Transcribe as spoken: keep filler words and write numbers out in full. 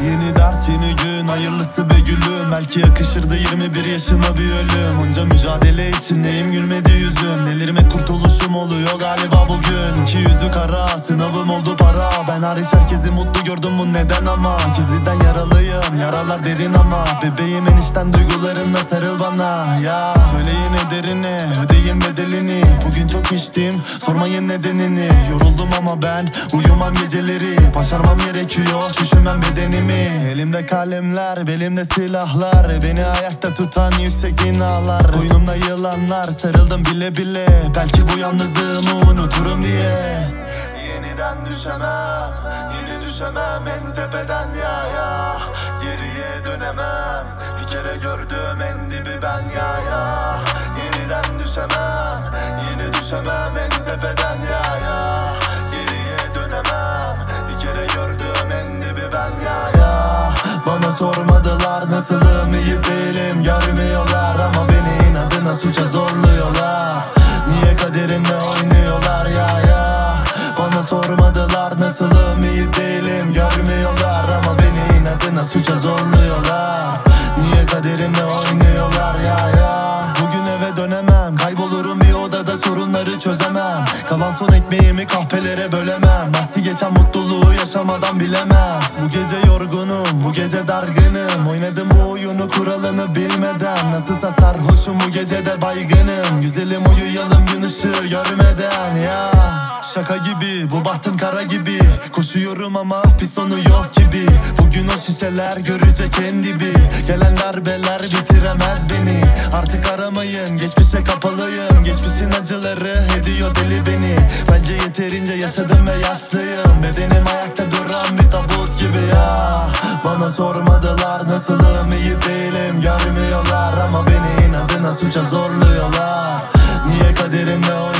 Yeni dert yeni gün, hayırlısı be gülüm. Belki yakışırdı yirmi bir yaşıma bir ölüm. Onca mücadele içindeyim, gülmedi yüzüm. Delirme kurtuluşum oluyor galiba bugün. İki yüzü kara, sınavım oldu para. Ben hariç herkesi mutlu gördüm, bu neden ama? Gizliden yaralıyım, yaralar derin ama. Bebeğim enişten duygularınla sarıl bana. Ya söyleyin ederini, ödeyin bedelini. Bugün çok içtim, sormayın nedenini. Yoruldum ama ben uyumam geceleri. Başarmam gerekiyor, düşünmem bedenimi. Elimde kalemler, belimde silahlar. Beni ayakta tutan yüksek binalar. Boynumda yılanlar, sarıldım bile bile. Belki bu yalnızlığımı unuturum diye. Yeniden düşemem, yeni düşemem en tepeden ya ya. Geriye dönemem, bir kere gördüğüm en dibi ben ya ya. Yeniden düşemem, yeni düşemem en tepeden ya ya. Geriye dönemem, bir kere gördüğüm en dibi ben ya ya. Bana sormadılar nasılım, iyi değilim görmüyorlar. Ama beni inadına suça zorluyorlar. Niye kaderimle oynuyorlar ya ya. Bana sormadılar nasılım, iyi değilim görmüyorlar. Ama beni inadına suça zorluyorlar. Niye kaderimle oynuyorlar ya ya. Bugün eve dönemem, kaybolurum bir odada, sorunları çözemem. Kalan son ekmeğimi kahvelere bölemem. Bahsi geçen mutluluğu yaşamadan bilemem. Bu gece yorgunum, bu gece dargınım. Oynadım bu oyunu kuralını bilmeden. Nasılsa sarhoşum bu gecede baygınım. Güzelim uyuyalım gün ışığı görmeden ya. Şaka gibi, bu bahtım kara gibi. Koşuyorum ama bir sonu yok gibi. Bugün o şişeler görecek en dibi. Gelen darbeler bitiremez beni. Artık aramayın, geçmişe kapalıyım. Geçmişin acıları ediyor deli beni. Bence yeterince yaşadım ve yaşlıyım. Bedenim ayakta duran bir tabut gibi ya. Bana sormadılar nasılım, iyi değilim görmüyorlar. Ama beni inadına suça zorluyorlar. Niye kaderimle